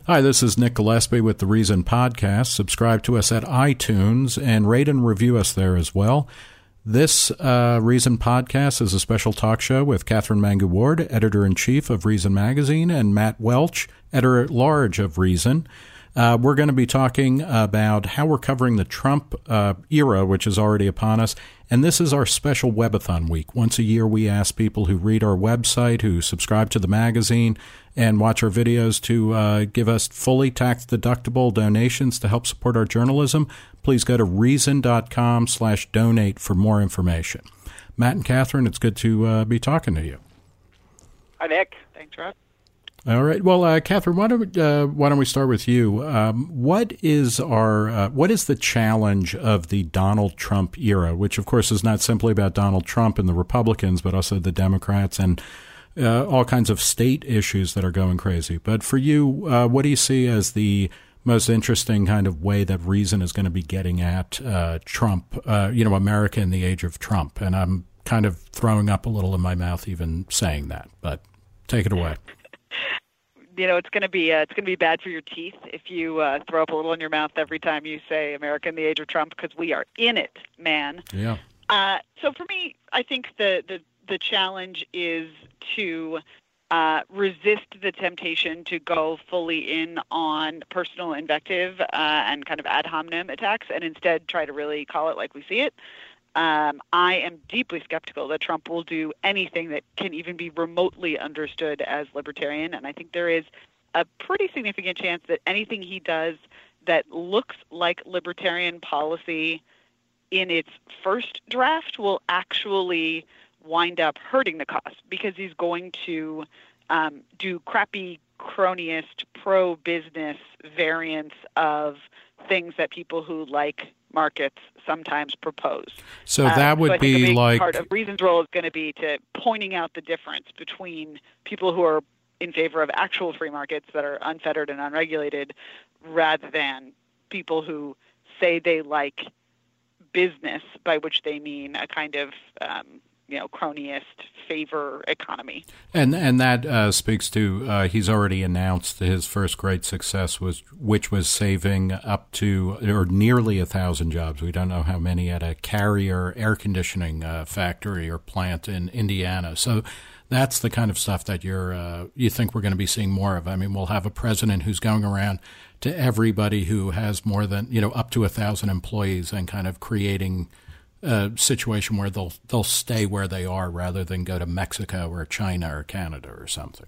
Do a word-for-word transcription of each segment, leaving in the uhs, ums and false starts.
Hi, this is Nick Gillespie with the Reason Podcast. Subscribe to us at iTunes and rate and review us there as well. This uh, Reason Podcast is a special talk show with Catherine Mangu-Ward, editor-in-chief of Reason Magazine, and Matt Welch, editor-at-large of Reason. Uh, we're going to be talking about how we're covering the Trump uh, era, which is already upon us. And this is our special Webathon week. Once a year, we ask people who read our website, who subscribe to the magazine, and watch our videos to uh, give us fully tax-deductible donations to help support our journalism. Please go to reason.com slash donate for more information. Matt and Catherine, it's good to uh, be talking to you. Hi, Nick. Thanks, Rob. All right. Well, uh, Catherine, why don't, we, uh, why don't we start with you? Um, what is our uh, what is the challenge of the Donald Trump era, which, of course, is not simply about Donald Trump and the Republicans, but also the Democrats and uh, all kinds of state issues that are going crazy. But for you, uh, what do you see as the most interesting kind of way that Reason is going to be getting at uh, Trump, uh, you know, America in the age of Trump? And I'm kind of throwing up a little in my mouth even saying that, but take it away. You know, it's going to be uh, it's going to be bad for your teeth if you uh, throw up a little in your mouth every time you say America in the age of Trump, because we are in it, man. Yeah. Uh, so for me, I think the the, the challenge is to uh, resist the temptation to go fully in on personal invective uh, and kind of ad hominem attacks, and instead try to really call it like we see it. Um, I am deeply skeptical that Trump will do anything that can even be remotely understood as libertarian, and I think there is a pretty significant chance that anything he does that looks like libertarian policy in its first draft will actually wind up hurting the cause, because he's going to um, do crappy cronyist pro-business variants of things that people who like markets sometimes propose. So that would um, so I think be a big like part of Reason's role is going to be to pointing out the difference between people who are in favor of actual free markets that are unfettered and unregulated, rather than people who say they like business, by which they mean a kind of um, you know, cronyist favor economy. And and that uh, speaks to uh, he's already announced his first great success, was which was saving up to or nearly a thousand jobs. We don't know how many at a Carrier air conditioning uh, factory or plant in Indiana. So that's the kind of stuff that you're uh, you think we're going to be seeing more of. I mean, we'll have a president who's going around to everybody who has more than, you know, up to a thousand employees and kind of creating a situation where they'll they'll stay where they are rather than go to Mexico or China or Canada or something.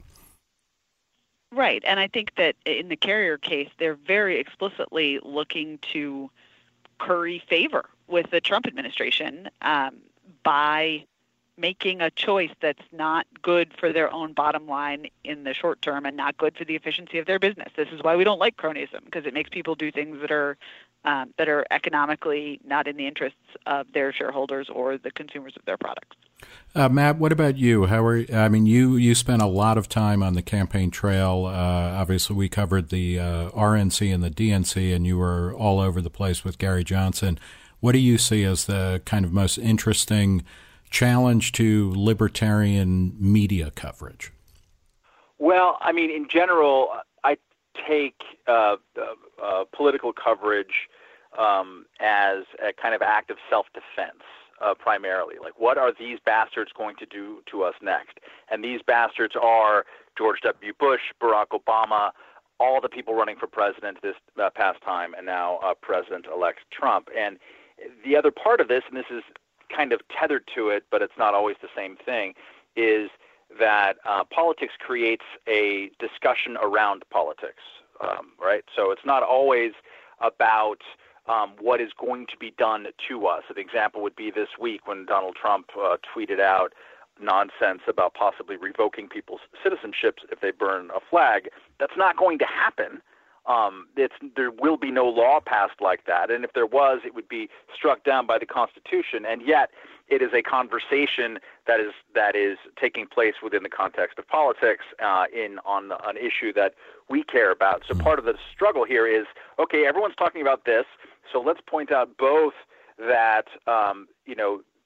Right, and I think that in the Carrier case, they're very explicitly looking to curry favor with the Trump administration um, by making a choice that's not good for their own bottom line in the short term and not good for the efficiency of their business. This is why we don't like cronyism, because it makes people do things that are Um, that are economically not in the interests of their shareholders or the consumers of their products. Uh, Matt, what about you? How are I mean, you you spent a lot of time on the campaign trail. Uh, obviously, we covered the uh, R N C and the D N C, and you were all over the place with Gary Johnson. What do you see as the kind of most interesting challenge to libertarian media coverage? Well, I mean, in general, I take uh, uh, political coverage um, as a kind of act of self-defense, uh, primarily. Like, what are these bastards going to do to us next? And these bastards are George W. Bush, Barack Obama, all the people running for president this uh, past time, and now uh, President-elect Trump. And the other part of this, and this is kind of tethered to it, but it's not always the same thing, is that uh, politics creates a discussion around politics, um, right? So it's not always about um, what is going to be done to us. An example would be this week when Donald Trump uh, tweeted out nonsense about possibly revoking people's citizenships if they burn a flag. That's not going to happen. Um, it's, there will be no law passed like that, and if there was, it would be struck down by the Constitution. And yet, it is a conversation that is that is taking place within the context of politics uh, in on an issue that we care about. So part of the struggle here is, okay, everyone's talking about this, so let's point out both that um, you know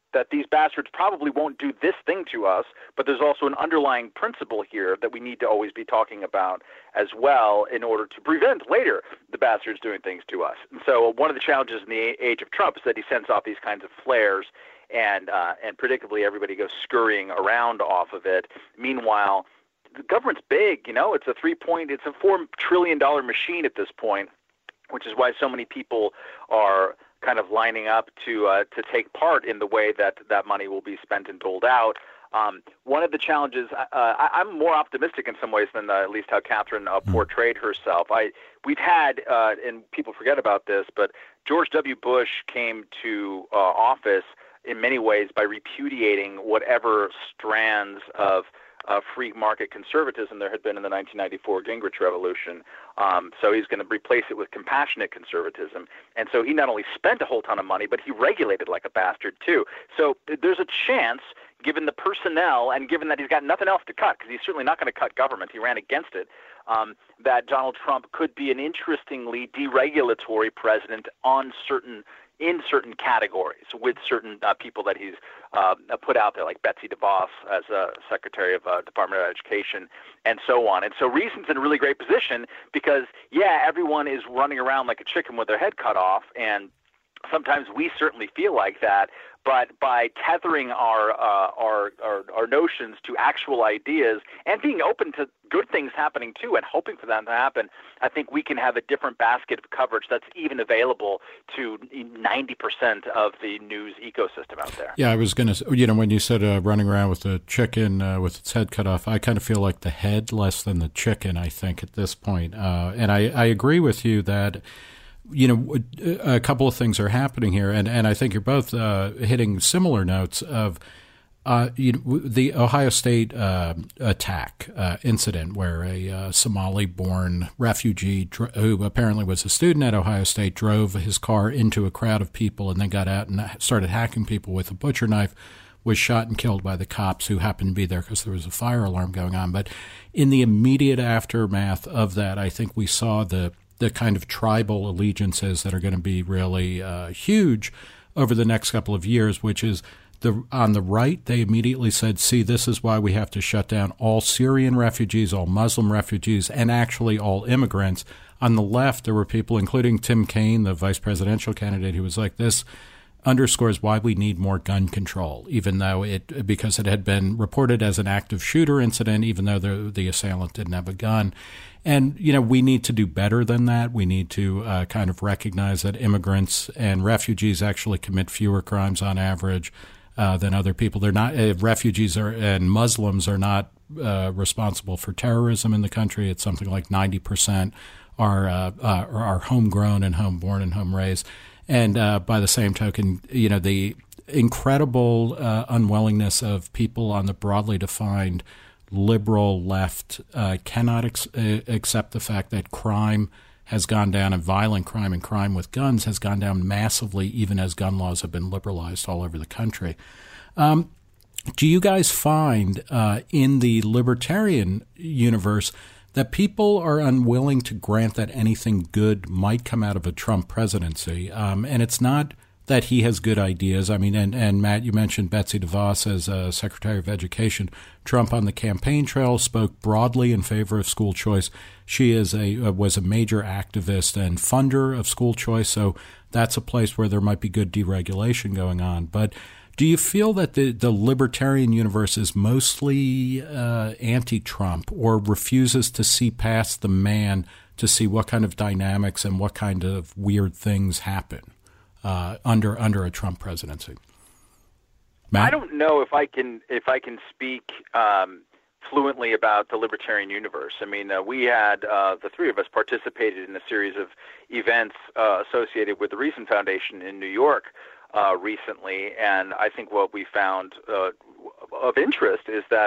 that these bastards probably won't do this thing to us, but there's also an underlying principle here that we need to always be talking about as well in order to prevent later the bastards doing things to us. And so one of the challenges in the age of Trump is that he sends off these kinds of flares, and uh, and predictably everybody goes scurrying around off of it. Meanwhile, the government's big, you know, it's a three point, it's a four trillion dollar machine at this point, which is why so many people are kind of lining up to uh, to take part in the way that that money will be spent and doled out. Um, one of the challenges, uh, I, I'm more optimistic in some ways than uh, at least how Catherine uh, portrayed herself. I we've had, uh, and people forget about this, but George W. Bush came to uh, office in many ways by repudiating whatever strands of Uh, free market conservatism there had been in the nineteen ninety-four Gingrich Revolution. Um, so he's going to replace it with compassionate conservatism. And so he not only spent a whole ton of money, but he regulated like a bastard too. So there's a chance, given the personnel and given that he's got nothing else to cut, because he's certainly not going to cut government, he ran against it, um, that Donald Trump could be an interestingly deregulatory president on certain in certain categories with certain uh, people that he's uh, put out there, like Betsy DeVos as a Secretary of uh, Department of Education and so on. And so Reason's in a really great position because, yeah, everyone is running around like a chicken with their head cut off, and sometimes we certainly feel like that, but by tethering our, uh, our our our notions to actual ideas and being open to good things happening too and hoping for them to happen, I think we can have a different basket of coverage that's even available to ninety percent of the news ecosystem out there. Yeah, I was going to, you know, when you said uh, running around with a chicken uh, with its head cut off, I kind of feel like the head less than the chicken, I think, at this point. Uh, and I, I agree with you that, you know, a couple of things are happening here, and, and I think you're both uh, hitting similar notes of uh, you know, the Ohio State uh, attack uh, incident where a uh, Somali-born refugee dr- who apparently was a student at Ohio State drove his car into a crowd of people and then got out and started hacking people with a butcher knife, was shot and killed by the cops who happened to be there because there was a fire alarm going on. But in the immediate aftermath of that, I think we saw the the kind of tribal allegiances that are going to be really uh, huge over the next couple of years, which is the on the right, they immediately said, see, this is why we have to shut down all Syrian refugees, all Muslim refugees, and actually all immigrants. On the left, there were people, including Tim Kaine, the vice presidential candidate, who was like, this underscores why we need more gun control, even though it, because it had been reported as an active shooter incident, even though the, the assailant didn't have a gun. And, you know, we need to do better than that. We need to uh, kind of recognize that immigrants and refugees actually commit fewer crimes on average uh, than other people. They're not, uh, refugees are, and Muslims are not uh, responsible for terrorism in the country. It's something like ninety percent are, uh, uh, are homegrown and homeborn and home raised. And uh, by the same token, you know, the incredible uh, unwillingness of people on the broadly defined liberal left uh, cannot ex- uh, accept the fact that crime has gone down, and violent crime and crime with guns has gone down massively, even as gun laws have been liberalized all over the country. Um, do you guys find uh, in the libertarian universe that people are unwilling to grant that anything good might come out of a Trump presidency? Um, and it's not that he has good ideas. I mean, and, and Matt, you mentioned Betsy DeVos as uh, Secretary of Education. Trump on the campaign trail spoke broadly in favor of school choice. She is a uh, was a major activist and funder of school choice, so that's a place where there might be good deregulation going on. But do you feel that the, the libertarian universe is mostly uh, anti-Trump or refuses to see past the man to see what kind of dynamics and what kind of weird things happen Uh, under under a Trump presidency? Matt? I don't know if I can if I can speak um, fluently about the libertarian universe. I mean, uh, we had uh, the three of us participated in a series of events uh, associated with the Reason Foundation in New York uh, recently, and I think what we found uh, of interest is that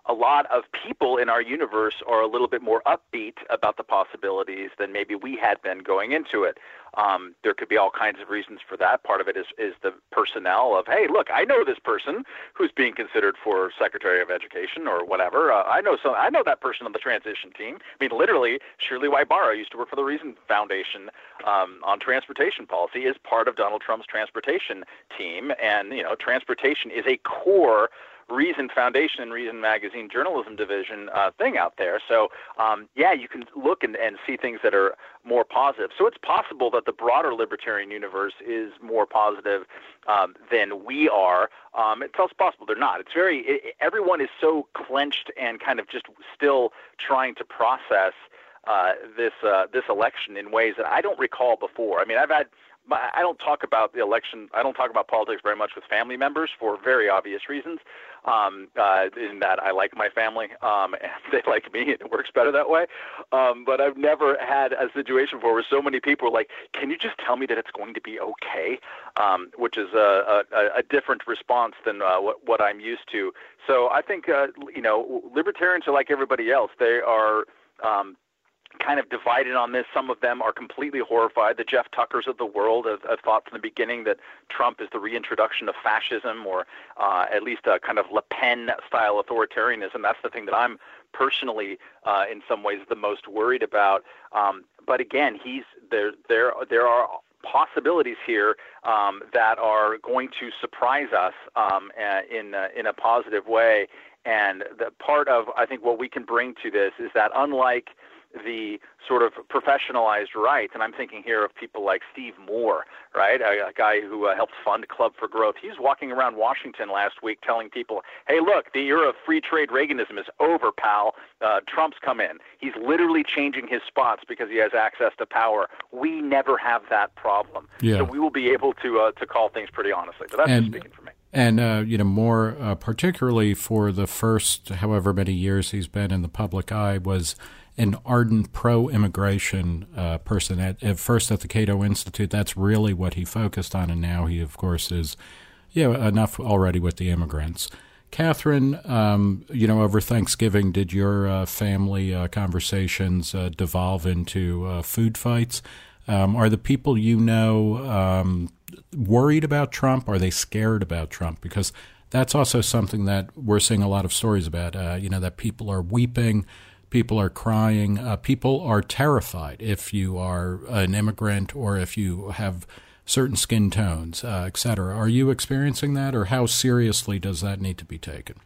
a lot of people in our universe are a little bit more upbeat about the possibilities than maybe we had been going into it. Um, there could be all kinds of reasons for that. Part of it is, is the personnel of, hey, look, I know this person who's being considered for Secretary of Education or whatever. Uh, I know some, I know that person on the transition team. I mean, literally, Shirley Waibara used to work for the Reason Foundation um, on transportation policy, is part of Donald Trump's transportation team. And, you know, transportation is a core Reason Foundation and Reason Magazine journalism division uh, thing out there. So, um, yeah, you can look and, and see things that are more positive. So it's possible that the broader libertarian universe is more positive um, than we are. Um, it's also possible they're not. It's very it, everyone is so clenched and kind of just still trying to process uh, this uh, this election in ways that I don't recall before. I mean, I've had I don't talk about the election. I don't talk about politics very much with family members for very obvious reasons. Um, uh, in that I like my family um, and they like me, and it works better that way. Um, but I've never had a situation before where so many people are like, "Can you just tell me that it's going to be okay?" Um, which is a, a, a different response than uh, what, what I'm used to. So I think uh, you know, libertarians are like everybody else. They are. Um, kind of divided on this. Some of them are completely horrified. The Jeff Tuckers of the world have, have thought from the beginning that Trump is the reintroduction of fascism, or uh, at least a kind of Le Pen-style authoritarianism. That's the thing that I'm personally, uh, in some ways, the most worried about. Um, but again, he's there. There, there are possibilities here um, that are going to surprise us um, in uh, in a positive way. And the part of, I think, what we can bring to this is that, unlike the sort of professionalized right, and I'm thinking here of people like Steve Moore, right, a, a guy who uh, helped fund Club for Growth. He's walking around Washington last week telling people, hey, look, the era of free trade Reaganism is over, pal. Uh, Trump's come in. He's literally changing his spots because he has access to power. We never have that problem. Yeah. So we will be able to uh, to call things pretty honestly. But that's and, just speaking for me. And, uh, you know, Moore, uh, particularly for the first however many years he's been in the public eye, was an ardent pro-immigration uh, person. At, at first at the Cato Institute, that's really what he focused on, and now he, of course, is, you know, enough already with the immigrants. Catherine, um, you know, over Thanksgiving, did your uh, family uh, conversations uh, devolve into uh, food fights? Um, are the people you know um, worried about Trump? Are they scared about Trump? Because that's also something that we're seeing a lot of stories about, uh, you know, that people are weeping, people are crying, uh, people are terrified if you are an immigrant or if you have certain skin tones, uh, et cetera. Are you experiencing that, or how seriously does that need to be taken?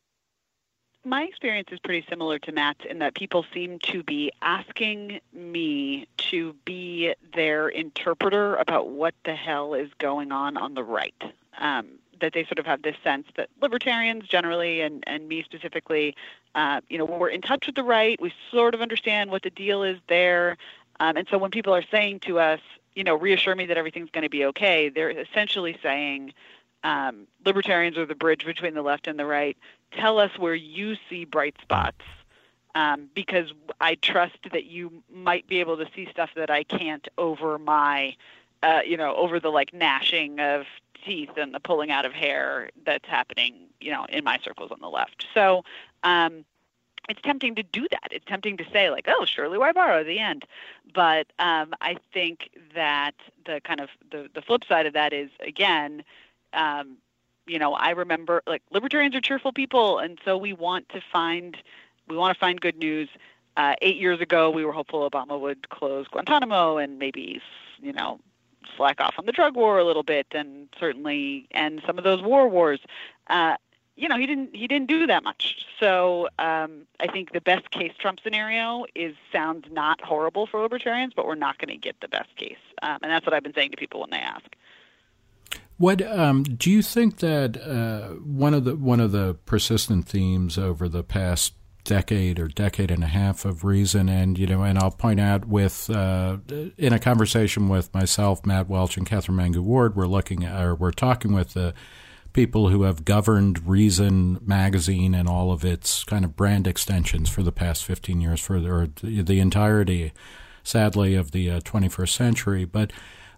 My experience is pretty similar to Matt's in that people seem to be asking me to be their interpreter about what the hell is going on on the right. Um, that they sort of have this sense that libertarians generally, and, and me specifically, uh, you know, we're in touch with the right. We sort of understand what the deal is there. Um, and so when people are saying to us, you know, reassure me that everything's going to be okay, they're essentially saying, um, libertarians are the bridge between the left and the right. Tell us where you see bright spots, um, because I trust that you might be able to see stuff that I can't over my, uh, you know, over the like gnashing of teeth and the pulling out of hair that's happening, you know, in my circles on the left. So um, it's tempting to do that. It's tempting to say like, oh, Shirley Waibara, the end. But um, I think that the kind of the, the flip side of that is, again, um, you know, I remember like libertarians are cheerful people, and so we want to find we want to find good news. Uh, eight years ago, we were hopeful Obama would close Guantanamo and maybe, you know, slack off on the drug war a little bit, and certainly end some of those war wars. Uh, you know, he didn't he didn't do that much. So um, I think the best case Trump scenario is sounds not horrible for libertarians, but we're not going to get the best case, um, and that's what I've been saying to people when they ask. What um, do you think that uh, one of the one of the persistent themes over the past decade or decade and a half of Reason, and you know, and I'll point out with uh, in a conversation with myself, Matt Welch, and Catherine Mangu Ward, we're looking at, or we're talking with the people who have governed Reason magazine and all of its kind of brand extensions for the past fifteen years, for the, or the entirety, sadly, of the uh, twenty-first century, but.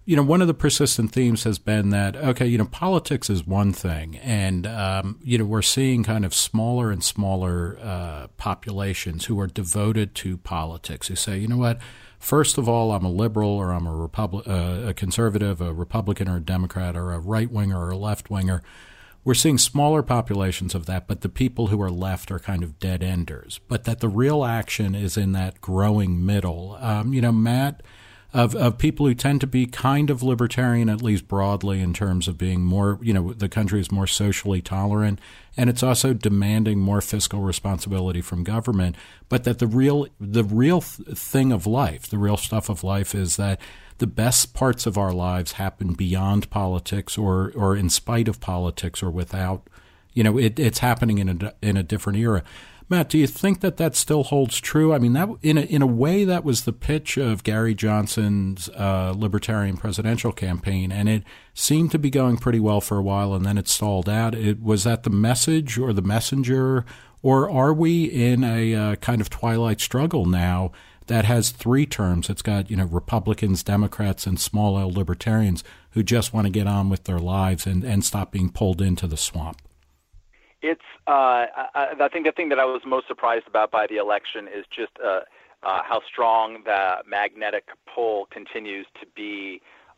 you know, one of the persistent themes has been that, okay, you know, politics is one thing, and, um, you know, we're seeing kind of smaller and smaller uh, populations who are devoted to politics, who say, you know what, first of all, I'm a liberal, or I'm a Republic, uh, a conservative, a Republican, or a Democrat, or a right-winger, or a left-winger. We're seeing smaller populations of that, but the people who are left are kind of dead-enders. But that the real action is in that growing middle. Um, you know, Matt, of of people who tend to be kind of libertarian, at least broadly, in terms of being more, you know, the country is more socially tolerant, and it's also demanding more fiscal responsibility from government. But that the real the real thing of life, the real stuff of life, is that the best parts of our lives happen beyond politics, or or in spite of politics, or without, you know, it, it's happening in a in a different era. Matt, do you think that that still holds true? I mean, that in a, in a way, that was the pitch of Gary Johnson's uh, libertarian presidential campaign, and it seemed to be going pretty well for a while, and then it stalled out. It, was that the message or the messenger, or are we in a uh, kind of twilight struggle now that has three terms? It's got, you know, Republicans, Democrats, and small L libertarians who just want to get on with their lives and, and stop being pulled into the swamp. It's. Uh, I, I think the thing that I was most surprised about by the election is just uh, uh, how strong the magnetic pull continues to be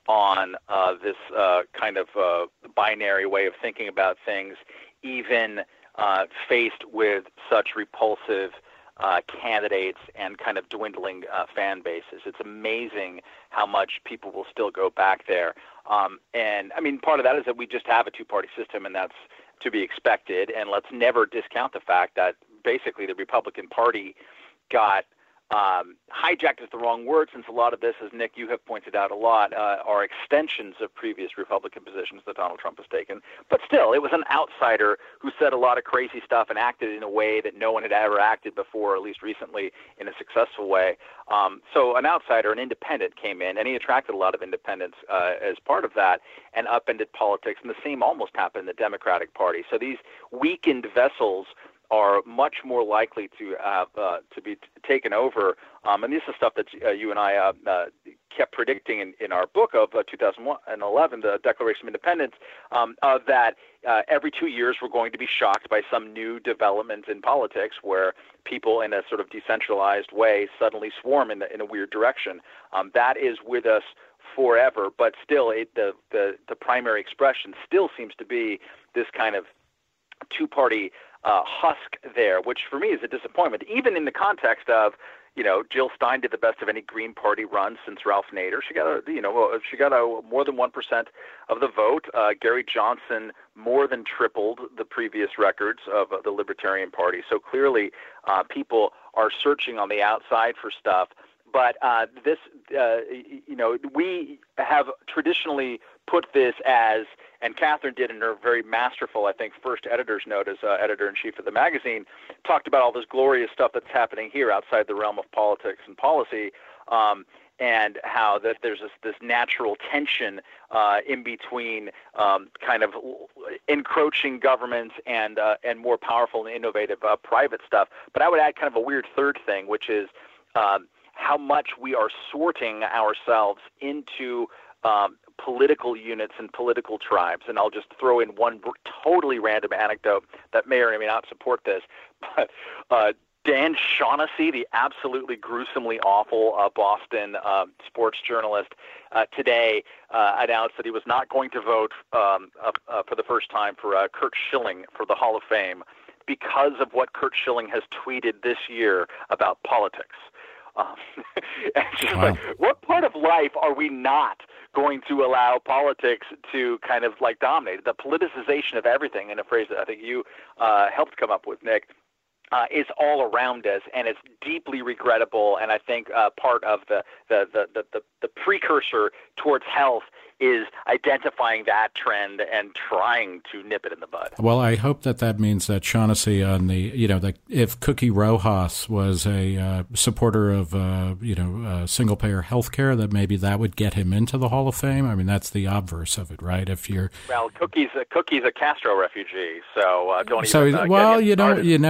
on uh, this uh, kind of uh, binary way of thinking about things, even uh, faced with such repulsive uh, candidates and kind of dwindling uh, fan bases. It's amazing how much people will still go back there. Um, and, I mean, part of that is that we just have a two-party system, and that's to be expected, and let's never discount the fact that basically the Republican Party got um, hijacked is the wrong word, since a lot of this, as Nick, you have pointed out a lot, uh, are extensions of previous Republican positions that Donald Trump has taken. But still, it was an outsider who said a lot of crazy stuff and acted in a way that no one had ever acted before, or at least recently, in a successful way. Um, so an outsider, an independent, came in, and he attracted a lot of independents uh, as part of that, and upended politics. And the same almost happened in the Democratic Party. So these weakened vessels are much more likely to have uh, to be t- taken over. Um, and this is stuff that uh, you and I uh, uh, kept predicting in, in our book of uh, two thousand eleven, the Declaration of Independence, um, uh, that uh, every two years we're going to be shocked by some new development in politics where people in a sort of decentralized way suddenly swarm in, the, in a weird direction. Um, that is with us forever, but still it, the, the, the primary expression still seems to be this kind of two-party uh, husk there, which for me is a disappointment, even in the context of, you know, Jill Stein did the best of any Green Party run since Ralph Nader. She got a, you know, she got a more than one percent of the vote. Uh, Gary Johnson more than tripled the previous records of uh, the Libertarian Party. So clearly, uh, people are searching on the outside for stuff. But uh, this, uh, you know, we have traditionally put this as, and Catherine did in her very masterful, I think, first editor's note as uh, editor-in-chief of the magazine, talked about all this glorious stuff that's happening here outside the realm of politics and policy, um, and how that there's this, this natural tension uh, in between um, kind of encroaching governments and uh, and more powerful and innovative uh, private stuff. But I would add kind of a weird third thing, which is um, how much we are sorting ourselves into um, political units and political tribes. And I'll just throw in one totally random anecdote that may or may not support this. But uh, Dan Shaughnessy, the absolutely gruesomely awful uh, Boston uh, sports journalist, uh, today uh, announced that he was not going to vote um, uh, uh, for the first time for uh, Curt Schilling for the Hall of Fame because of what Curt Schilling has tweeted this year about politics. Um, and just wow. like, what part of life are we not going to allow politics to kind of like dominate? The politicization of everything, in a phrase that I think you uh, helped come up with, Nick, uh, is all around us, and it's deeply regrettable. And I think uh, part of the the, the, the, the the precursor towards health is identifying that trend and trying to nip it in the bud. Well, I hope that that means that Shaughnessy on the, you know, the, if Cookie Rojas was a uh, supporter of, uh, you know, uh, single-payer health care, that maybe that would get him into the Hall of Fame. I mean, that's the obverse of it, right? If you're well, Cookie's a, Cookie's a Castro refugee, so uh, don't so, even. Uh, well, you know, you never know.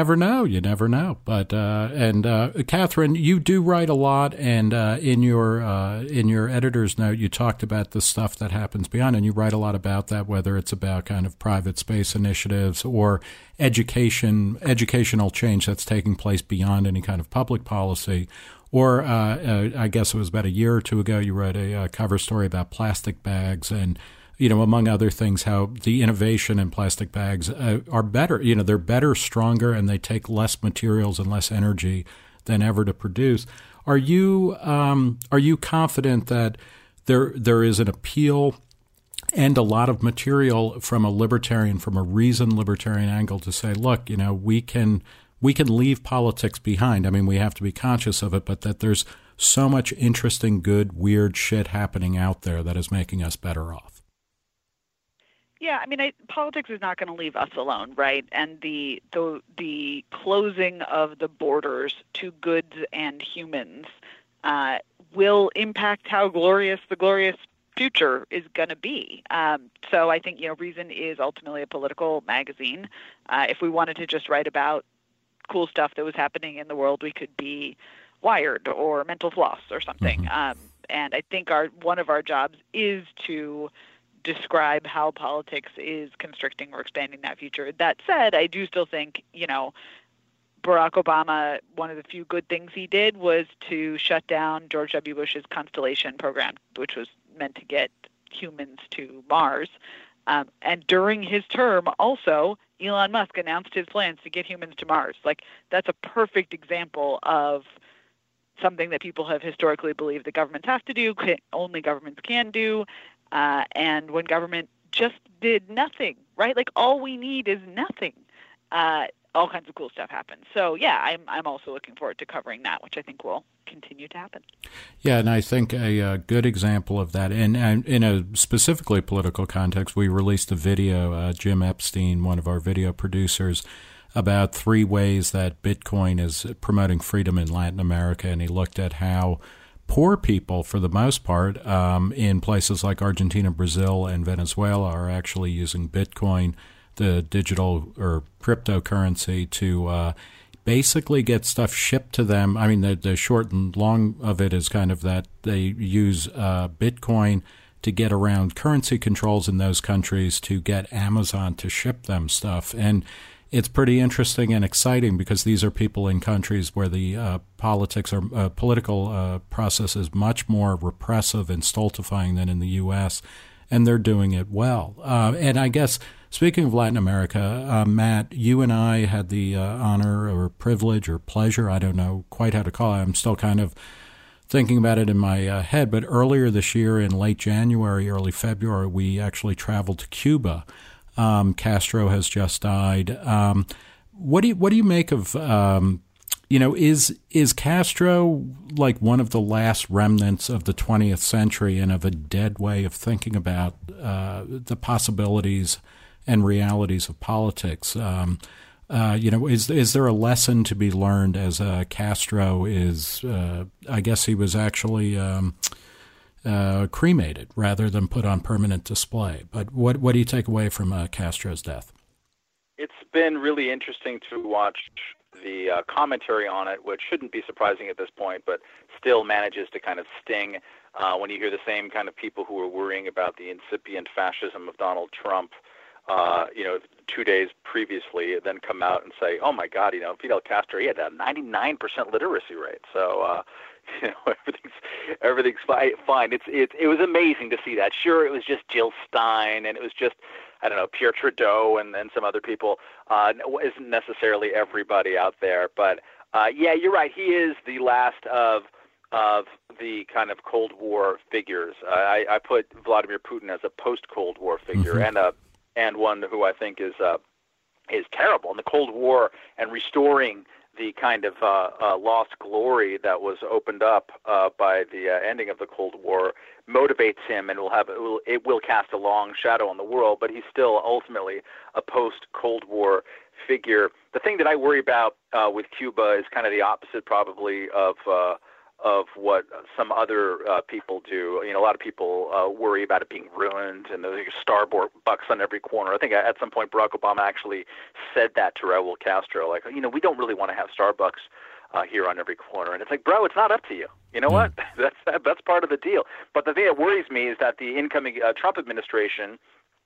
You never know. But uh, and uh, Catherine, you do write a lot, and uh, in your uh, in your editor's note, you talked about the stuff that happens beyond, and you write a lot about that, whether it's about kind of private space initiatives or education, educational change that's taking place beyond any kind of public policy. Or uh, uh, I guess it was about a year or two ago, you wrote a, a cover story about plastic bags and, you know, among other things, how the innovation in plastic bags uh, are better. You know, they're better, stronger, and they take less materials and less energy than ever to produce. Are you um, are you confident that there there is an appeal and a lot of material from a libertarian, from a reasoned libertarian angle to say, look, you know, we can we can leave politics behind. I mean, we have to be conscious of it, but that there's so much interesting, good, weird shit happening out there that is making us better off. Yeah, I mean, I, politics is not going to leave us alone, right? And the the the closing of the borders to goods and humans uh, will impact how glorious the glorious future is going to be. Um, so I think, you know, Reason is ultimately a political magazine. Uh, if we wanted to just write about cool stuff that was happening in the world, we could be Wired or Mental Floss or something. Mm-hmm. Um, and I think our one of our jobs is to describe how politics is constricting or expanding that future. That said, I do still think, you know, Barack Obama, one of the few good things he did was to shut down George W. Bush's Constellation program, which was meant to get humans to Mars. Um, and during his term, also, Elon Musk announced his plans to get humans to Mars. Like, that's a perfect example of something that people have historically believed that governments have to do, only governments can do. Uh, and when government just did nothing, right? Like, all we need is nothing. Uh, all kinds of cool stuff happens. So, yeah, I'm I'm also looking forward to covering that, which I think will continue to happen. Yeah, and I think a, a good example of that, and, and in a specifically political context, we released a video, uh, Jim Epstein, one of our video producers, about three ways that Bitcoin is promoting freedom in Latin America, and he looked at how poor people, for the most part, um, in places like Argentina, Brazil, and Venezuela are actually using Bitcoin, the digital or cryptocurrency, to uh, basically get stuff shipped to them. I mean, the, the short and long of it is kind of that they use uh, Bitcoin to get around currency controls in those countries to get Amazon to ship them stuff. And it's pretty interesting and exciting because these are people in countries where the uh, politics or uh, political uh, process is much more repressive and stultifying than in the U S, and they're doing it well. Uh, and I guess, speaking of Latin America, uh, Matt, you and I had the uh, honor or privilege or pleasure, I don't know quite how to call it, I'm still kind of thinking about it in my uh, head, but earlier this year in late January, early February, we actually traveled to Cuba. Um, Castro has just died. Um, what do you what do you make of um, you know is is Castro like one of the last remnants of the twentieth century and of a dead way of thinking about uh, the possibilities and realities of politics? Um, uh, you know, is is there a lesson to be learned as uh, Castro is? Uh, I guess he was actually. Um, Uh, cremated rather than put on permanent display. But what what do you take away from uh, Castro's death? It's been really interesting to watch the uh, commentary on it, which shouldn't be surprising at this point, but still manages to kind of sting uh, when you hear the same kind of people who are worrying about the incipient fascism of Donald Trump, uh, you know, two days previously, then come out and say, oh my God, you know, Fidel Castro, he had a ninety-nine percent literacy rate. So, uh, you know, everything's everything's fine. It's it it was amazing to see that. Sure, it was just Jill Stein, and it was just I don't know Pierre Trudeau and, and some other people. Uh, isn't necessarily everybody out there, but uh, yeah, you're right. He is the last of of the kind of Cold War figures. Uh, I, I put Vladimir Putin as a post-Cold War figure, mm-hmm. and a and one who I think is uh, is terrible in the Cold War and restoring the kind of uh, uh, lost glory that was opened up uh, by the uh, ending of the Cold War motivates him, and will have it will, it will cast a long shadow on the world. But he's still ultimately a post-Cold War figure. The thing that I worry about uh, with Cuba is kind of the opposite, probably, of uh, of what some other uh, people do. You know, a lot of people uh, worry about it being ruined, and there's Starbucks on every corner. I think at some point Barack Obama actually said that to Raul Castro, like, you know, we don't really want to have Starbucks uh, here on every corner. And it's like, bro, it's not up to you. You know what? that's that, that's part of the deal. But the thing that worries me is that the incoming uh, Trump administration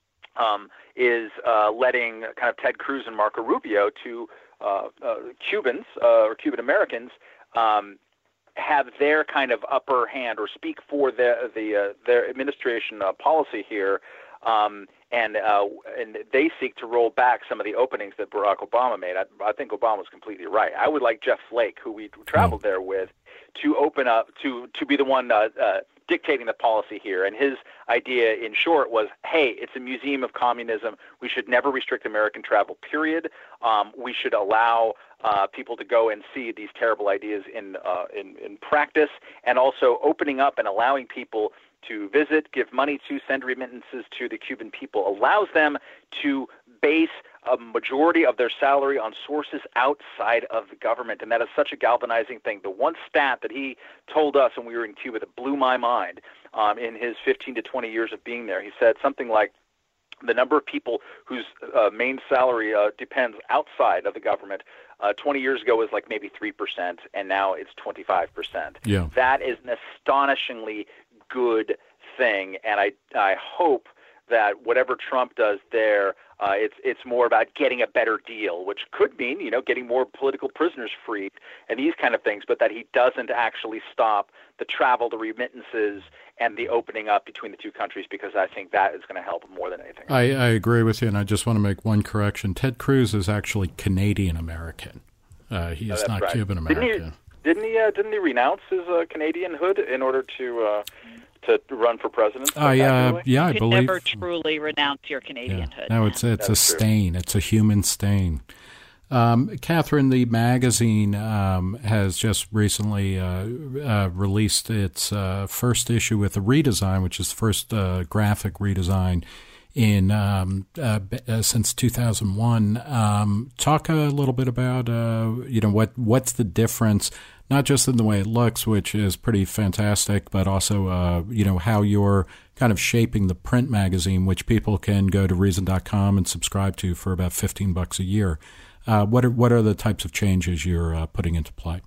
um, is uh, letting kind of Ted Cruz and Marco Rubio, two uh, uh, Cubans uh, or Cuban Americans, um, have their kind of upper hand or speak for the the uh, their administration uh, policy here, um, and uh, and they seek to roll back some of the openings that Barack Obama made. I, I think Obama was completely right. I would like Jeff Flake, who we traveled there with, to open up to to be the one uh, uh, dictating the policy here. And his idea, in short, was, hey, it's a museum of communism. We should never restrict American travel, period. Um, we should allow uh, people to go and see these terrible ideas in, uh, in in practice, and also opening up and allowing people to visit, give money to, send remittances to the Cuban people, allows them to base a majority of their salary on sources outside of the government. And that is such a galvanizing thing. The one stat that he told us when we were in Cuba that blew my mind um, in his fifteen to twenty years of being there, he said something like, the number of people whose uh, main salary uh, depends outside of the government uh, twenty years ago was like maybe three percent, and now it's twenty-five percent. Yeah. That is an astonishingly good thing, and I I hope that whatever Trump does there, uh, it's it's more about getting a better deal, which could mean, you know, getting more political prisoners freed and these kind of things, but that he doesn't actually stop the travel, the remittances, and the opening up between the two countries, because I think that is going to help more than anything. I, I agree with you, and I just want to make one correction. Ted Cruz is actually Canadian-American. Uh, he is oh, not right. Cuban-American. Didn't he, didn't he, uh, didn't he renounce his uh, Canadianhood in order to... Uh, to run for president? I, uh, yeah, I you can believe. never truly renounce your Canadianhood. Yeah. No, it's it's That's a true. stain. It's a human stain. Um, Catherine, the magazine um, has just recently uh, uh, released its uh, first issue with a redesign, which is the first uh, graphic redesign in um, uh, uh, since two thousand one. Um, talk a little bit about uh, you know what what's the difference, not just in the way it looks, which is pretty fantastic, but also uh, you know how you're kind of shaping the print magazine, which people can go to reason dot com and subscribe to for about fifteen bucks a year. Uh, what are what are the types of changes you're uh, putting into play?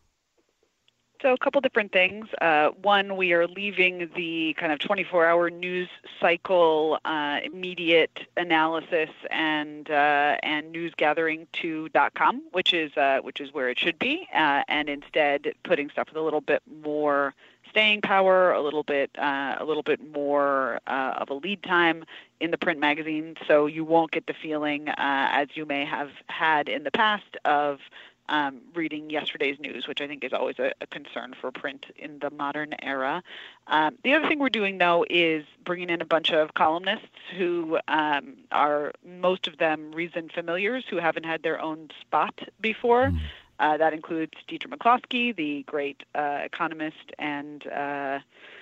So a couple different things. Uh, one, we are leaving the kind of twenty-four hour news cycle, uh, immediate analysis and uh, and news gathering to .com, which is uh, which is where it should be, uh, and instead putting stuff with a little bit more staying power, a little bit uh, a little bit more uh, of a lead time in the print magazine. So you won't get the feeling, uh, as you may have had in the past, of Um, reading yesterday's news, which I think is always a, a concern for print in the modern era. Um, the other thing we're doing, though, is bringing in a bunch of columnists who um, are, most of them, Reason familiars who haven't had their own spot before. Mm. Uh, that includes Deidre McCloskey, the great uh, economist and uh,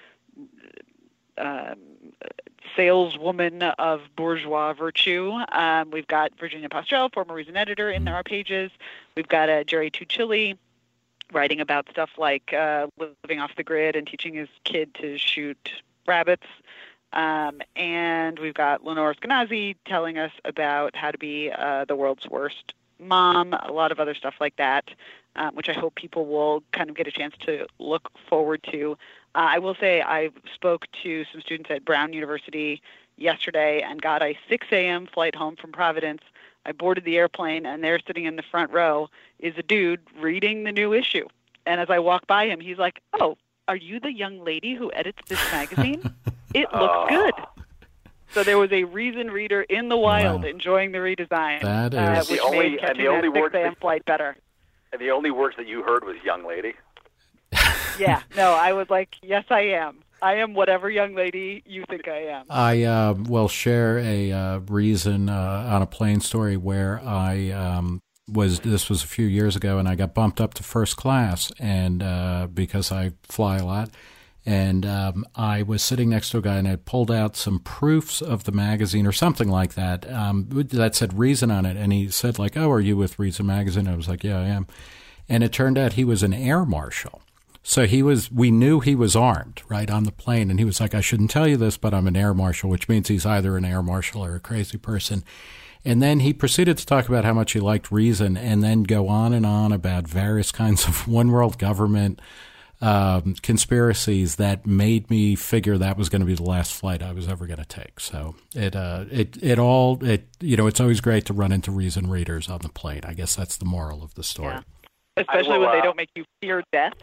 uh, saleswoman of bourgeois virtue. Um, we've got Virginia Postrel, former Reason editor, in our pages. We've got uh, Jerry Tuccilli writing about stuff like uh, living off the grid and teaching his kid to shoot rabbits. Um, and we've got Lenore Skenazy telling us about how to be uh, the world's worst mom, a lot of other stuff like that, um, which I hope people will kind of get a chance to look forward to. Uh, I will say I spoke to some students at Brown University yesterday and got a six a.m. flight home from Providence. I boarded the airplane, and there sitting in the front row is a dude reading the new issue. And as I walk by him, he's like, oh, are you the young lady who edits this magazine? It looks oh. good. So there was a Reason reader in the wild wow. enjoying the redesign, that is... uh, which the only, made catching the only that six a.m. that, flight better. And the only words that you heard was young lady. Yeah, no, I was like, yes, I am. I am whatever young lady you think I am. I uh, will share a uh, Reason uh, on a plane story where I um, was, this was a few years ago, and I got bumped up to first class, and uh, because I fly a lot, and um, I was sitting next to a guy, and I pulled out some proofs of the magazine or something like that um, that said Reason on it, and he said, like, oh, are you with Reason Magazine? I was like, yeah, I am. And it turned out he was an air marshal. So he was, we knew he was armed, right, on the plane. And he was like, I shouldn't tell you this, but I'm an air marshal, which means he's either an air marshal or a crazy person. And then he proceeded to talk about how much he liked Reason and then go on and on about various kinds of one world government um, conspiracies that made me figure that was going to be the last flight I was ever going to take. So it, uh, it, it all, it, you know, it's always great to run into Reason readers on the plane. I guess that's the moral of the story. Yeah. Especially will, when they uh, don't make you fear death.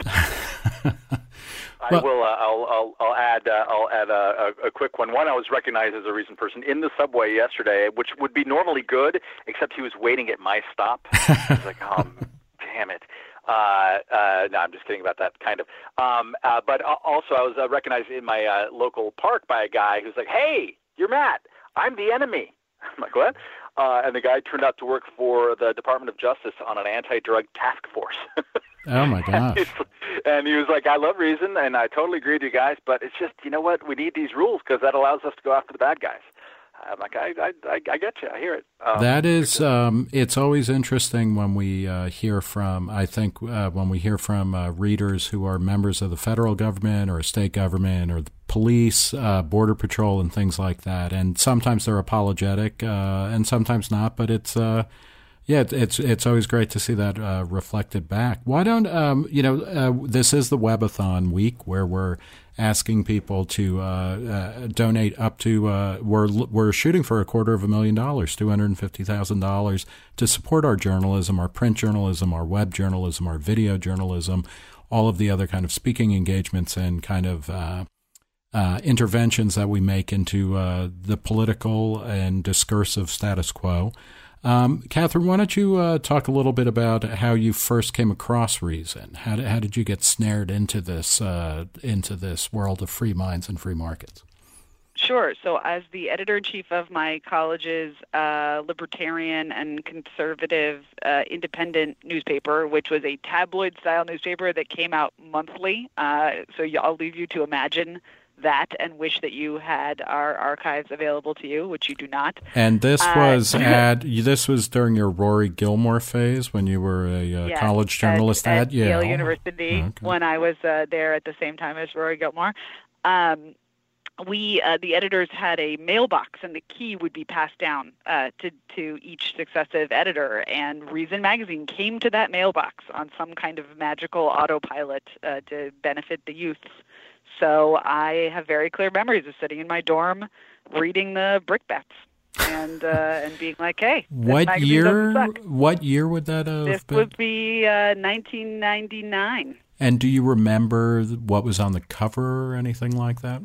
I well, will. Uh, I'll, I'll. I'll add. Uh, I'll add a, a, a quick one. One, I was recognized as a Reason person in the subway yesterday, which would be normally good, except he was waiting at my stop. I was like, oh, damn it. Uh, uh, no, I'm just kidding about that, kind of. Um, uh, but also, I was uh, recognized in my uh, local park by a guy who's like, "Hey, you're Matt. I'm the enemy." I'm like, what? Uh, and the guy turned out to work for the Department of Justice on an anti-drug task force. Oh, my gosh. And he was like, I love Reason, and I totally agree with you guys, but it's just, you know what, we need these rules because that allows us to go after the bad guys. I'm like, I, I, I, I get you. I hear it. Um, that is, um, it's always interesting when we uh, hear from, I think, uh, when we hear from uh, readers who are members of the federal government or a state government or the police, uh, border patrol, and things like that. And sometimes they're apologetic, uh, and sometimes not. But it's, uh, yeah, it's it's always great to see that uh, reflected back. Why don't um, you know? Uh, this is the Webathon week where we're asking people to uh, uh, donate up to. Uh, we're we're shooting for a quarter of a million dollars, two hundred and fifty thousand dollars, to support our journalism, our print journalism, our web journalism, our video journalism, all of the other kind of speaking engagements and kind of uh, uh, interventions that we make into uh, the political and discursive status quo. Um, Catherine, why don't you uh, talk a little bit about how you first came across Reason? How did, how did you get snared into this uh, into this world of free minds and free markets? Sure. So as the editor-in-chief of my college's uh, libertarian and conservative uh, independent newspaper, which was a tabloid-style newspaper that came out monthly, uh, so I'll leave you to imagine that and wish that you had our archives available to you, which you do not. And this uh, was at this was during your Rory Gilmore phase when you were a uh, yes, college journalist at, at, at Yale. Yale University okay. when I was uh, there at the same time as Rory Gilmore. Um, we uh, the editors had a mailbox, and the key would be passed down uh, to to each successive editor. And Reason magazine came to that mailbox on some kind of magical autopilot uh, to benefit the youths. So I have very clear memories of sitting in my dorm reading the brickbats and uh, and being like, "Hey, what year? What year would that have this been? would be uh, nineteen ninety-nine. And do you remember what was on the cover or anything like that?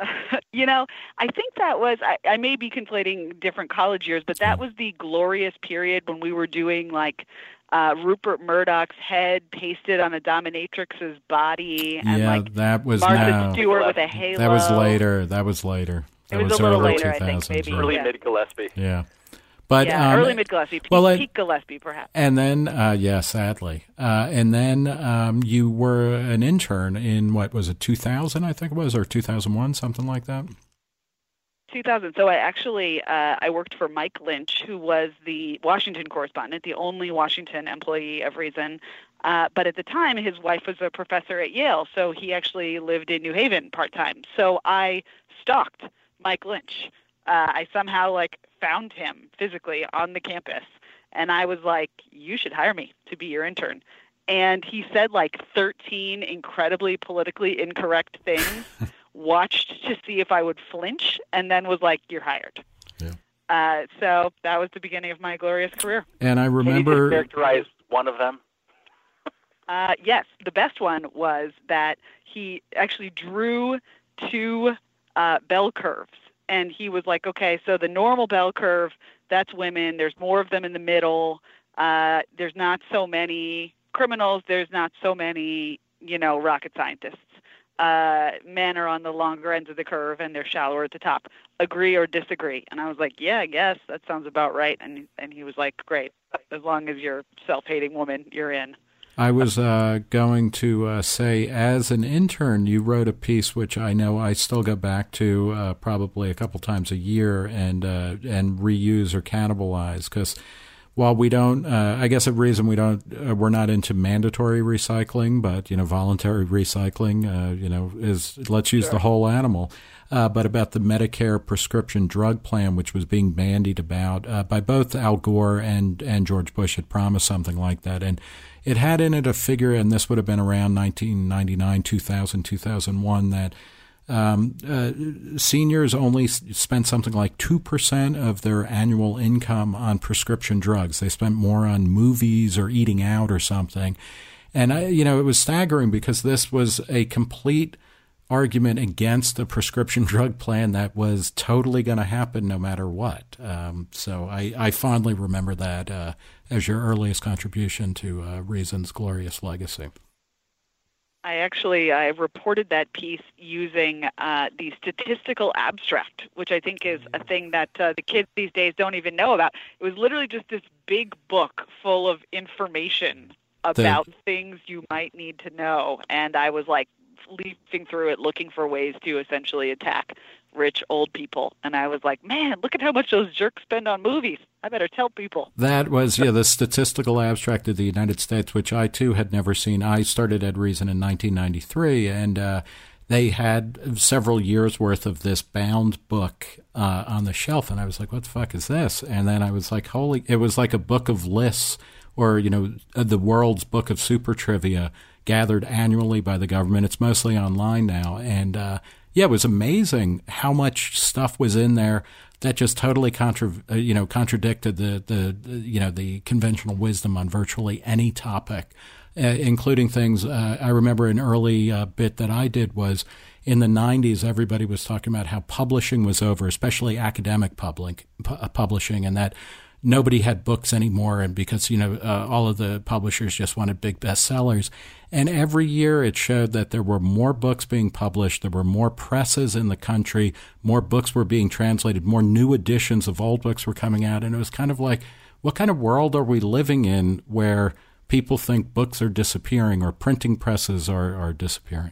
You know, I think that was, I, I may be conflating different college years, but that was the glorious period when we were doing like uh, Rupert Murdoch's head pasted on a dominatrix's body. And yeah, like that was Martha now, Stewart with a halo. That was later. That was later. That it was, was a little early later, two thousands, I think, maybe. Early yeah. mid-Gillespie. Yeah. But, yeah, um, early mid-Gillespie, peak, well, I, peak Gillespie, perhaps. And then, uh, yeah, sadly. Uh, and then um, you were an intern in, what, was it two thousand, I think it was, or two thousand one, something like that? two thousand. So I actually, uh, I worked for Mike Lynch, who was the Washington correspondent, the only Washington employee of Reason. Uh, but at the time, his wife was a professor at Yale, so he actually lived in New Haven part-time. So I stalked Mike Lynch. Uh, I somehow, like, found him physically on the campus, and I was like, you should hire me to be your intern. And he said, like, thirteen incredibly politically incorrect things, watched to see if I would flinch, and then was like, you're hired. Yeah. Uh, so that was the beginning of my glorious career. And I remember... Can you just characterize one of them? Uh, yes, the best one was that he actually drew two uh, bell curves. And he was like, okay, so the normal bell curve, that's women. There's more of them in the middle. Uh, there's not so many criminals. There's not so many, you know, rocket scientists. Uh, men are on the longer ends of the curve, and they're shallower at the top. Agree or disagree? And I was like, yeah, I guess that sounds about right. And and he was like, great. As long as you're a self-hating woman, you're in. I was uh, going to uh, say, as an intern, you wrote a piece which I know I still go back to uh, probably a couple times a year and uh, and reuse or cannibalize, because while we don't, uh, I guess a reason we don't, uh, we're not into mandatory recycling, but, you know, voluntary recycling, uh, you know, is let's use sure. the whole animal. Uh, but about the Medicare prescription drug plan, which was being bandied about uh, by both Al Gore and, and George Bush had promised something like that. And it had in it a figure, and this would have been around nineteen ninety-nine, two thousand, two thousand one, that Um, uh, seniors only spent something like two percent of their annual income on prescription drugs. They spent more on movies or eating out or something. And, I, you know, it was staggering because this was a complete argument against a prescription drug plan that was totally going to happen no matter what. Um, so I, I fondly remember that uh, as your earliest contribution to uh, Reason's glorious legacy. I actually I reported that piece using uh, the statistical abstract, which I think is a thing that uh, the kids these days don't even know about. It was literally just this big book full of information about the... things you might need to know. And I was like leafing through it, looking for ways to essentially attack rich old people. And I was like, man, look at how much those jerks spend on movies. I better tell people. That was, yeah, the Statistical Abstract of the United States, which I, too, had never seen. I started at Reason in nineteen ninety-three, and uh, they had several years' worth of this bound book uh, on the shelf, and I was like, what the fuck is this? And then I was like, holy, it was like a book of lists, or, you know, the world's book of super trivia gathered annually by the government. It's mostly online now, and uh, yeah, it was amazing how much stuff was in there that just totally contra, uh, you know, contradicted the, the, the, you know, the conventional wisdom on virtually any topic, uh, including things. Uh, I remember an early uh, bit that I did was in the nineties, everybody was talking about how publishing was over, especially academic public, pu- publishing, and that nobody had books anymore, and because, you know, uh, all of the publishers just wanted big bestsellers. And every year it showed that there were more books being published, there were more presses in the country, more books were being translated, more new editions of old books were coming out. And it was kind of like, what kind of world are we living in where people think books are disappearing or printing presses are, are disappearing?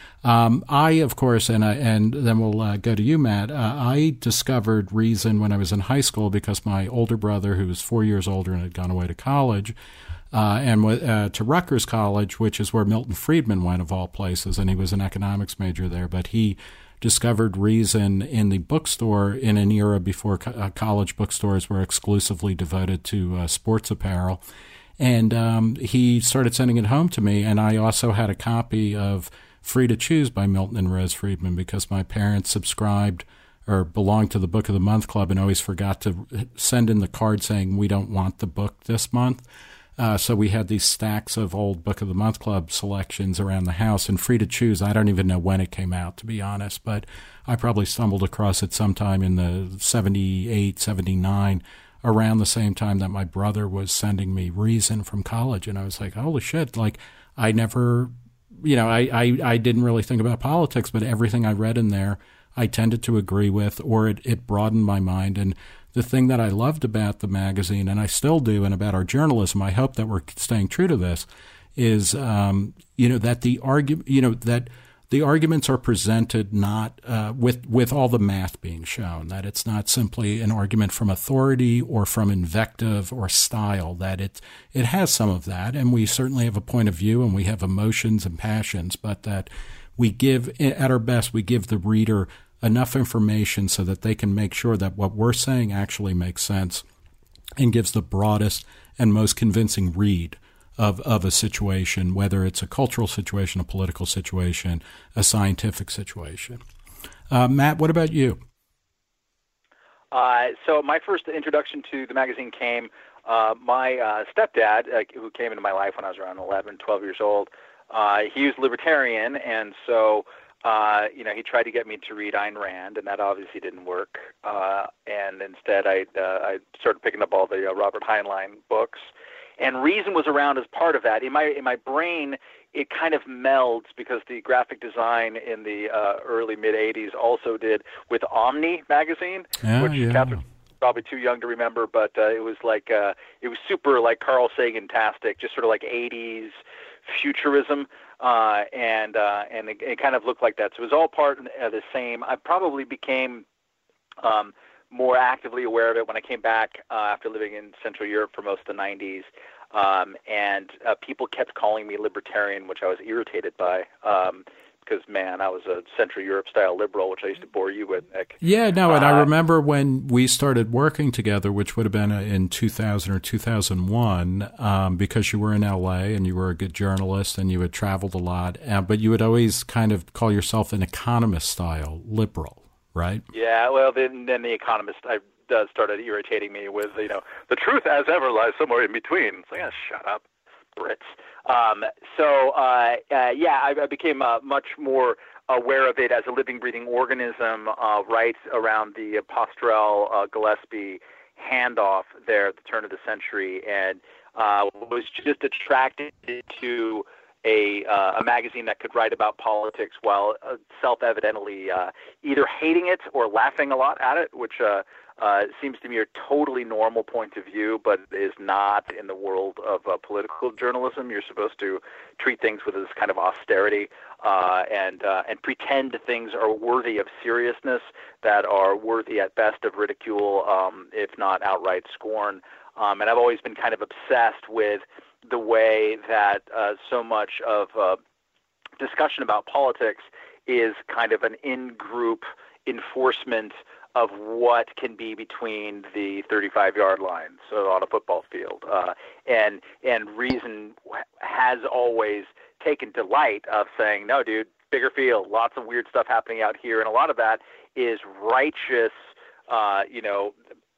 Um, I, of course, and I, and then we'll uh, go to you, Matt. Uh, I discovered Reason when I was in high school because my older brother, who was four years older and had gone away to college, uh, and uh, to Rutgers College, which is where Milton Friedman went, of all places, and he was an economics major there. But he discovered Reason in the bookstore in an era before co- uh, college bookstores were exclusively devoted to uh, sports apparel. And um, he started sending it home to me, and I also had a copy of Free to Choose by Milton and Rose Friedman because my parents subscribed or belonged to the Book of the Month Club and always forgot to send in the card saying we don't want the book this month. Uh, so we had these stacks of old Book of the Month Club selections around the house. And Free to Choose, I don't even know when it came out, to be honest, but I probably stumbled across it sometime in the seventy-eight, seventy-nine, around the same time that my brother was sending me Reason from college. And I was like, holy shit, like I never... You know, I, I, I didn't really think about politics, but everything I read in there, I tended to agree with, or it, it broadened my mind. And the thing that I loved about the magazine, and I still do, and about our journalism, I hope that we're staying true to this, is, um, you know, that the argu- you know, that the arguments are presented not uh, with with all the math being shown, that it's not simply an argument from authority or from invective or style, that it it has some of that, and we certainly have a point of view and we have emotions and passions, but that we give, at our best, we give the reader enough information so that they can make sure that what we're saying actually makes sense and gives the broadest and most convincing read of, of a situation, whether it's a cultural situation, a political situation, a scientific situation. Uh, Matt, what about you? Uh, so my first introduction to the magazine came, uh, my uh, stepdad, uh, who came into my life when I was around eleven, twelve years old, uh, he was libertarian, and so uh, you know, he tried to get me to read Ayn Rand, and that obviously didn't work. Uh, and instead, I uh, I started picking up all the uh, Robert Heinlein books. And Reason was around as part of that. In my in my brain, it kind of melds because the graphic design in the uh, early mid eighties also did with Omni magazine, yeah, which yeah. Catherine's probably too young to remember, but uh, it was like uh, it was super like Carl Sagan-tastic, just sort of like eighties futurism, uh, and uh, and it, it kind of looked like that. So it was all part of the same. I probably became um, more actively aware of it when I came back uh, after living in Central Europe for most of the nineties. Um, and uh, people kept calling me libertarian, which I was irritated by. Um, Because, man, I was a Central Europe-style liberal, which I used to bore you with, Nick. Yeah, no, and uh, I remember when we started working together, which would have been in two thousand or two thousand one, um, because you were in L A and you were a good journalist and you had traveled a lot, uh, but you would always kind of call yourself an economist-style liberal, right? Yeah, well, then, then the Economist I, uh, started irritating me with, you know, the truth as ever lies somewhere in between. It's like, oh, shut up, Brits. Um, so, uh, uh, yeah, I, I became uh, much more aware of it as a living, breathing organism uh, right around the uh, Postorel-Gillespie uh, handoff there at the turn of the century, and uh, was just attracted to a, uh, a magazine that could write about politics while uh, self-evidently uh, either hating it or laughing a lot at it, which uh, Uh, seems to me a totally normal point of view, but is not in the world of uh, political journalism. You're supposed to treat things with this kind of austerity uh, and uh, and pretend things are worthy of seriousness that are worthy at best of ridicule, um, if not outright scorn. Um, and I've always been kind of obsessed with the way that uh, so much of uh, discussion about politics is kind of an in-group enforcement of what can be between the thirty-five-yard line, so on a football field. Uh, and and Reason has always taken delight of saying, no, dude, bigger field, lots of weird stuff happening out here, and a lot of that is righteous, uh, you know,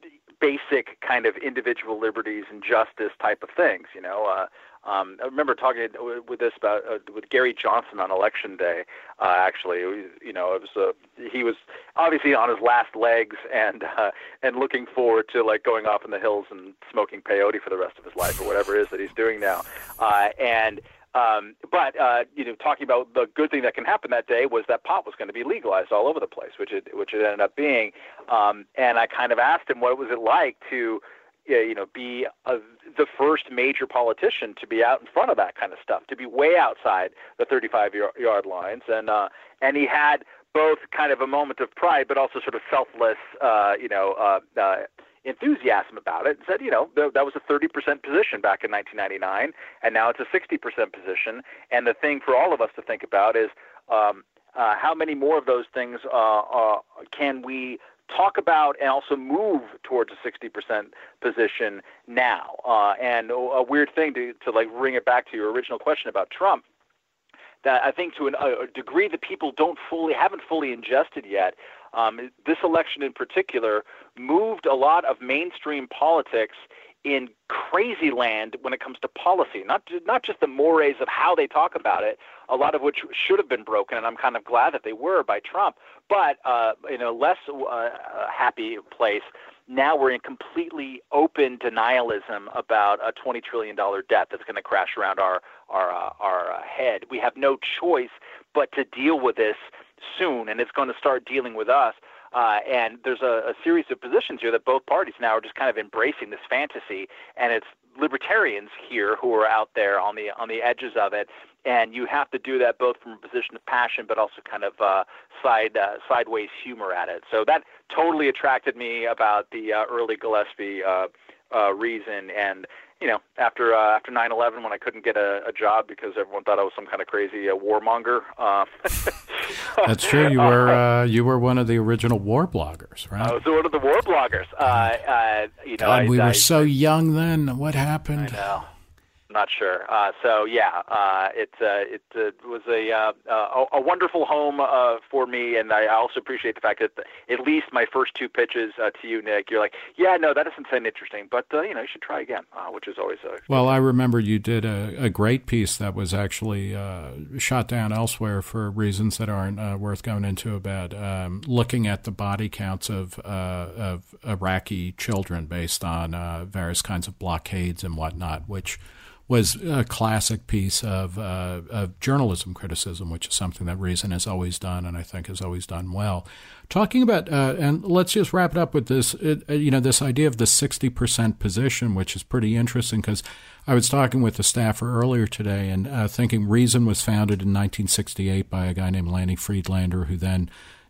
basic kind of individual liberties and justice type of things, you know. Uh, Um, I remember talking with this about uh, with Gary Johnson on Election Day. Uh, actually, it was, you know, it was uh, he was obviously on his last legs and uh, and looking forward to like going off in the hills and smoking peyote for the rest of his life or whatever it is that he's doing now. Uh, and um, but uh, you know, talking about the good thing that can happen that day was that pot was going to be legalized all over the place, which it which it ended up being. Um, and I kind of asked him, what was it like to you know, be a, the first major politician to be out in front of that kind of stuff, to be way outside the thirty-five-yard lines. And uh, and he had both kind of a moment of pride, but also sort of selfless, uh, you know, uh, uh, enthusiasm about it. And said, you know, th- that was a thirty percent position back in nineteen ninety-nine, and now it's a sixty percent position. And the thing for all of us to think about is um, uh, how many more of those things uh, uh, can we talk about and also move towards a sixty percent position now. Uh, and a weird thing to, to like bring it back to your original question about Trump, that I think to an, a degree that people don't fully, haven't fully ingested yet, um, this election in particular moved a lot of mainstream politics in crazy land when it comes to policy, not not just the mores of how they talk about it, a lot of which should have been broken, and I'm kind of glad that they were by Trump, but uh, in a less uh, happy place, now we're in completely open denialism about a twenty trillion dollars debt that's going to crash around our, our, uh, our uh, head. We have no choice but to deal with this soon, and it's going to start dealing with us. Uh, and there's a, a series of positions here that both parties now are just kind of embracing this fantasy, and it's libertarians here who are out there on the on the edges of it, and you have to do that both from a position of passion, but also kind of uh, side uh, sideways humor at it. So that totally attracted me about the uh, early Gillespie uh, uh, Reason, and you know, after uh, after nine eleven, when I couldn't get a, a job because everyone thought I was some kind of crazy uh, warmonger. Uh, That's true. You were uh, you were one of the original war bloggers, right? I was one of the war bloggers. Uh, uh, you know, God, I, we I, were so young then. What happened? I know. Not sure. Uh, so yeah, uh, it uh, it uh, was a, uh, a a wonderful home uh, for me, and I also appreciate the fact that the, at least my first two pitches uh, to you, Nick, you're like, yeah, no, that doesn't sound interesting, but uh, you know, you should try again, uh, which is always a. Well, I remember you did a, a great piece that was actually uh, shot down elsewhere for reasons that aren't uh, worth going into about um, looking at the body counts of uh, of Iraqi children based on uh, various kinds of blockades and whatnot, which was a classic piece of uh, of journalism criticism, which is something that Reason has always done, and I think has always done well. Talking about, uh, and let's just wrap it up with this, it, you know, this idea of the sixty percent position, which is pretty interesting, because I was talking with a staffer earlier today and uh, thinking Reason was founded in nineteen sixty-eight by a guy named Lanny Friedlander, who then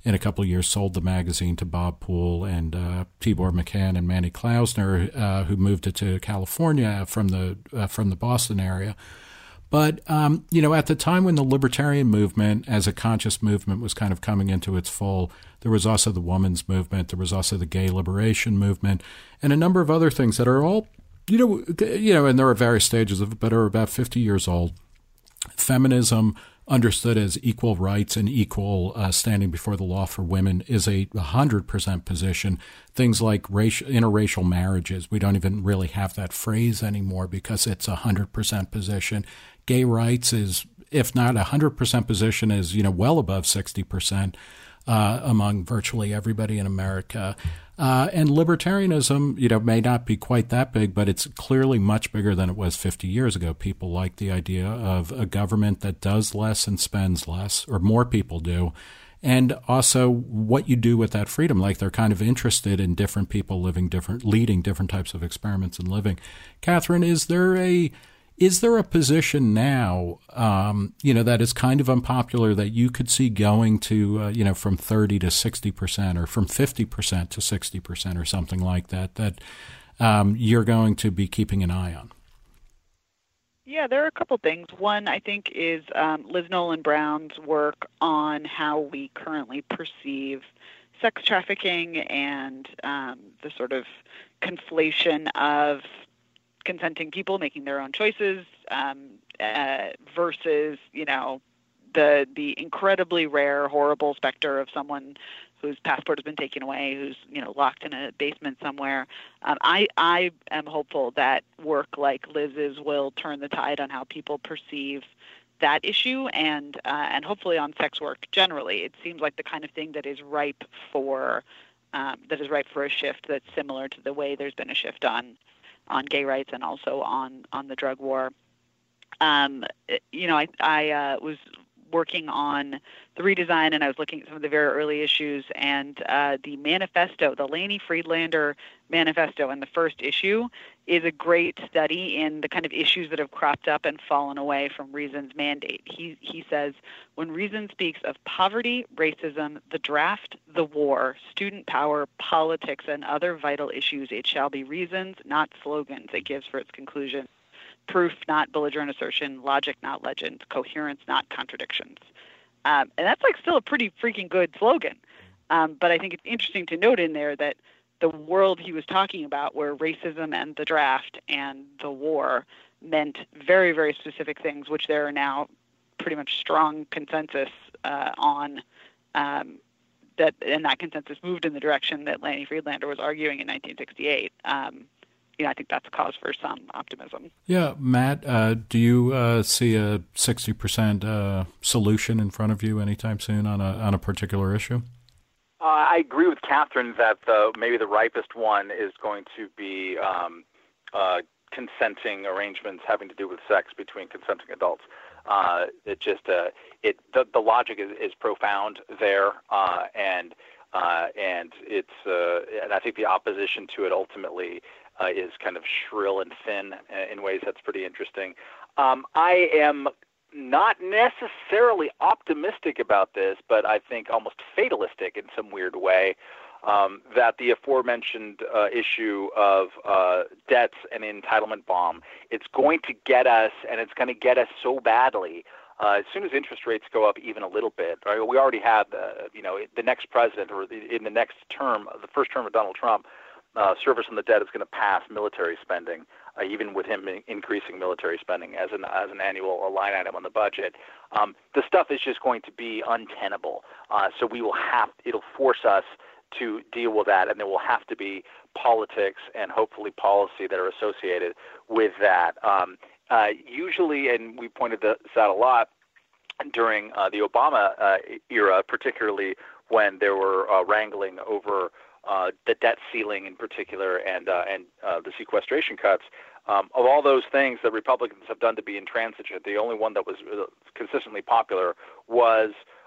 in a couple of years sold the magazine to Bob Poole and uh, Tibor Machan and Manny Klausner, uh, who moved it to California from the uh, from the Boston area. But, um, you know, at the time when the libertarian movement as a conscious movement was kind of coming into its full, there was also the women's movement, there was also the gay liberation movement, and a number of other things that are all, you know, you know, and there are various stages of it, but are about fifty years old. Feminism, understood as equal rights and equal uh, standing before the law for women, is a one hundred percent position. Things like racial, interracial marriages, we don't even really have that phrase anymore because it's a one hundred percent position. Gay rights is, if not a one hundred percent position, is, you know, well above sixty percent uh, among virtually everybody in America. Uh, and libertarianism, you know, may not be quite that big, but it's clearly much bigger than it was fifty years ago. People like the idea of a government that does less and spends less, or more people do. And also what you do with that freedom. Like, they're kind of interested in different people living different, leading different types of experiments and living. Catherine, is there a Is there a position now, um, you know, that is kind of unpopular that you could see going to, uh, you know, from thirty to sixty percent or from fifty percent to sixty percent or something like that, that um, you're going to be keeping an eye on? Yeah, there are a couple things. One, I think, is um, Liz Nolan Brown's work on how we currently perceive sex trafficking and um, the sort of conflation of consenting people making their own choices um, uh, versus, you know, the the incredibly rare, horrible specter of someone whose passport has been taken away, who's, you know, locked in a basement somewhere. Um, I I am hopeful that work like Liz's will turn the tide on how people perceive that issue, and uh, and hopefully on sex work generally. It seems like the kind of thing that is ripe for um, that is ripe for a shift that's similar to the way there's been a shift on. on gay rights and also on, on the drug war. Um, you know, I, I uh, was working on the redesign, and I was looking at some of the very early issues, and uh, the manifesto, the Laney Friedlander manifesto in the first issue, is a great study in the kind of issues that have cropped up and fallen away from Reason's mandate. He he says, when Reason speaks of poverty, racism, the draft, the war, student power, politics, and other vital issues, it shall be reasons, not slogans, it gives for its conclusion. Proof, not belligerent assertion, logic, not legend, coherence, not contradictions. Um, and that's like still a pretty freaking good slogan. Um, but I think it's interesting to note in there that the world he was talking about, where racism and the draft and the war meant very, very specific things, which there are now pretty much strong consensus uh, on, um, that, and that consensus moved in the direction that Laney Friedlander was arguing in nineteen sixty-eight. Um, you know, I think that's a cause for some optimism. Yeah, Matt, uh, do you uh, see a sixty percent uh, solution in front of you anytime soon on a on a particular issue? Uh, I agree with Catherine that the, maybe the ripest one is going to be um, uh, consenting arrangements having to do with sex between consenting adults. Uh, it just uh, it the, the logic is, is profound there, uh, and uh, and it's uh, and I think the opposition to it ultimately uh, is kind of shrill and thin in ways that's pretty interesting. Um, I am not necessarily optimistic about this, but I think almost fatalistic in some weird way, um, that the aforementioned uh, issue of uh, debts and entitlement bomb, it's going to get us, and it's going to get us so badly. Uh, as soon as interest rates go up even a little bit, right? We already have, uh, you know, the next president, or the, in the next term, the first term of Donald Trump, uh, service on the debt is going to pass military spending. Uh, even with him increasing military spending as an as an annual line item on the budget, um, the stuff is just going to be untenable. Uh, so we will have it'll force us to deal with that, and there will have to be politics and hopefully policy that are associated with that. Um, uh, usually, and we pointed this out a lot during uh, the Obama uh, era, particularly when there were uh, wrangling over Uh, the debt ceiling in particular, and uh, and uh, the sequestration cuts. Um, of all those things that Republicans have done to be intransigent, the only one that was uh, consistently popular was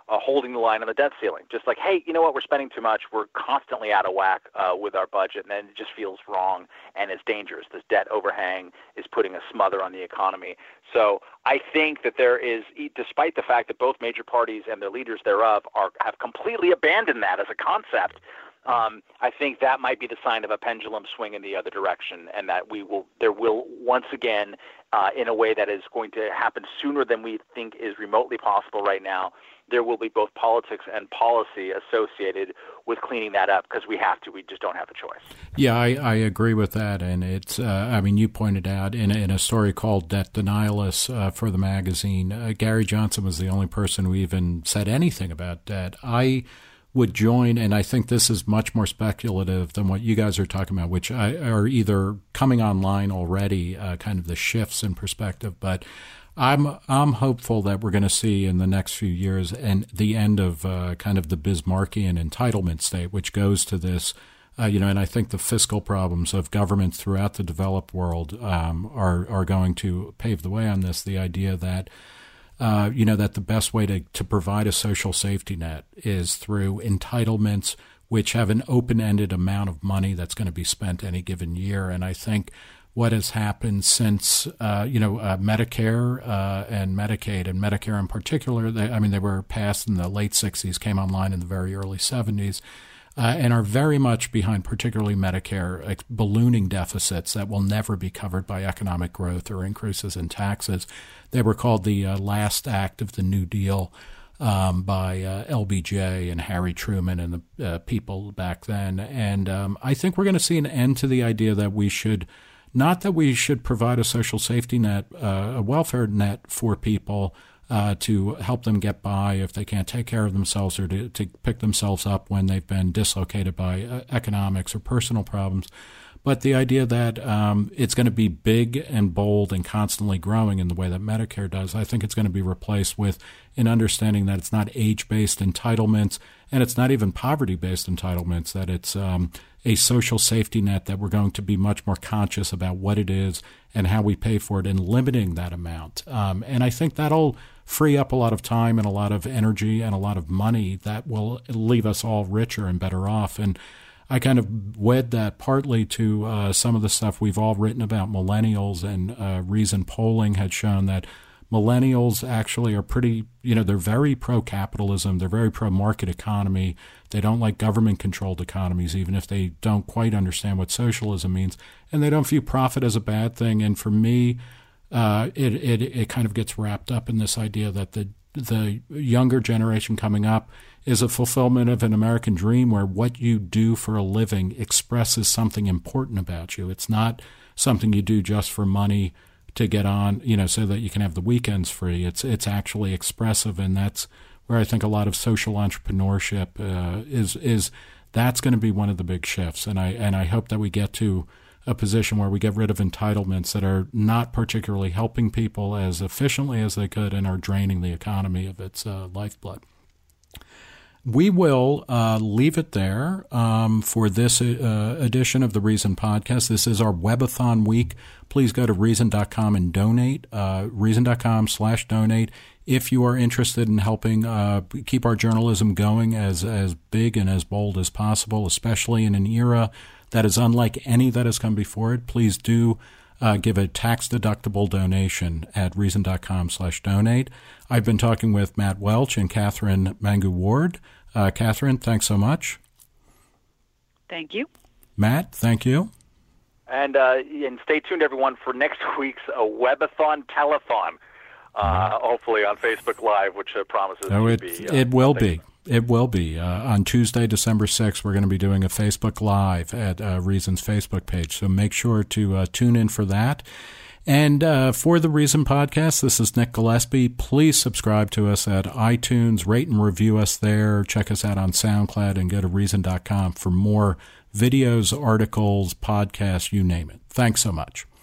uh, holding the line on the debt ceiling. Just like, hey, you know what, we're spending too much. We're constantly out of whack uh, with our budget, and then it just feels wrong and it's dangerous. This debt overhang is putting a smother on the economy. So I think that there is, despite the fact that both major parties and their leaders thereof are have completely abandoned that as a concept, Um, I think that might be the sign of a pendulum swing in the other direction, and that we will, there will once again, uh, in a way that is going to happen sooner than we think is remotely possible right now, there will be both politics and policy associated with cleaning that up, because we have to. We just don't have a choice. Yeah, I, I agree with that. And it's, uh, I mean, you pointed out in, in a story called Debt Denialists uh, for the magazine, uh, Gary Johnson was the only person who even said anything about debt. I would join, and I think this is much more speculative than what you guys are talking about, which I, are either coming online already, uh, kind of the shifts in perspective. But I'm I'm hopeful that we're going to see in the next few years and the end of uh, kind of the Bismarckian entitlement state, which goes to this, uh, you know, and I think the fiscal problems of governments throughout the developed world um, are are going to pave the way on this. The idea that Uh, you know, that the best way to, to provide a social safety net is through entitlements which have an open-ended amount of money that's going to be spent any given year. And I think what has happened since, uh, you know, uh, Medicare uh, and Medicaid, and Medicare in particular, they, I mean, they were passed in the late sixties, came online in the very early seventies, Uh, and are very much behind, particularly Medicare, uh, ballooning deficits that will never be covered by economic growth or increases in taxes. They were called the uh, last act of the New Deal um, by uh, L B J and Harry Truman and the uh, people back then. And um, I think we're going to see an end to the idea that we should, not that we should provide a social safety net, uh, a welfare net for people Uh, to help them get by if they can't take care of themselves, or to, to pick themselves up when they've been dislocated by uh, economics or personal problems. But the idea that um, it's going to be big and bold and constantly growing in the way that Medicare does, I think it's going to be replaced with an understanding that it's not age-based entitlements, and it's not even poverty-based entitlements, that it's um, a social safety net, that we're going to be much more conscious about what it is and how we pay for it, and limiting that amount. Um, and I think that'll free up a lot of time and a lot of energy and a lot of money that will leave us all richer and better off. And I kind of wed that partly to uh, some of the stuff we've all written about millennials, and uh, recent polling had shown that millennials actually are pretty, you know, they're very pro-capitalism. They're very pro-market economy. They don't like government-controlled economies, even if they don't quite understand what socialism means. And they don't view profit as a bad thing. And for me, uh, it, it, it kind of gets wrapped up in this idea that the the younger generation coming up is a fulfillment of an American dream, where what you do for a living expresses something important about you. It's not something you do just for money to get on, you know, so that you can have the weekends free. It's it's actually expressive, and that's where I think a lot of social entrepreneurship uh, is is that's going to be one of the big shifts. And I and I hope that we get to a position where we get rid of entitlements that are not particularly helping people as efficiently as they could and are draining the economy of its uh, lifeblood. We will uh, leave it there um, for this uh, edition of the Reason Podcast. This is our Webathon week. Please go to reason dot com and donate, uh, reason dot com slash donate. If you are interested in helping uh, keep our journalism going as, as big and as bold as possible, especially in an era that is unlike any that has come before it, please do uh, give a tax-deductible donation at reason dot com slash donate. I've been talking with Matt Welch and Catherine Mangu-Ward. Uh, Catherine, thanks so much. Thank you. Matt, thank you. And uh, and stay tuned, everyone, for next week's uh, Webathon Telethon, uh, hopefully on Facebook Live, which uh, promises oh, to it, be. Uh, it will be. It will be. Uh, on Tuesday, December sixth, we're going to be doing a Facebook Live at uh, Reason's Facebook page. So make sure to uh, tune in for that. And uh, for the Reason Podcast, this is Nick Gillespie. Please subscribe to us at iTunes, rate and review us there. Check us out on SoundCloud, and go to reason dot com for more videos, articles, podcasts, you name it. Thanks so much.